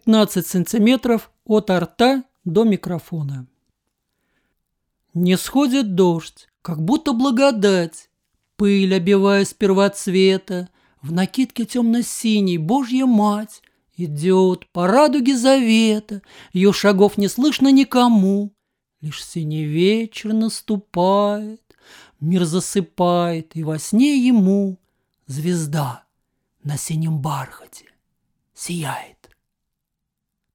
15 сантиметров от рта до микрофона. Не сходит дождь, как будто благодать. Пыль, обивая с первоцвета, в накидке темно-синей Божья Мать идет по радуге завета. Ее шагов не слышно никому. Лишь синий вечер наступает, мир засыпает, и во сне ему звезда на синем бархате сияет.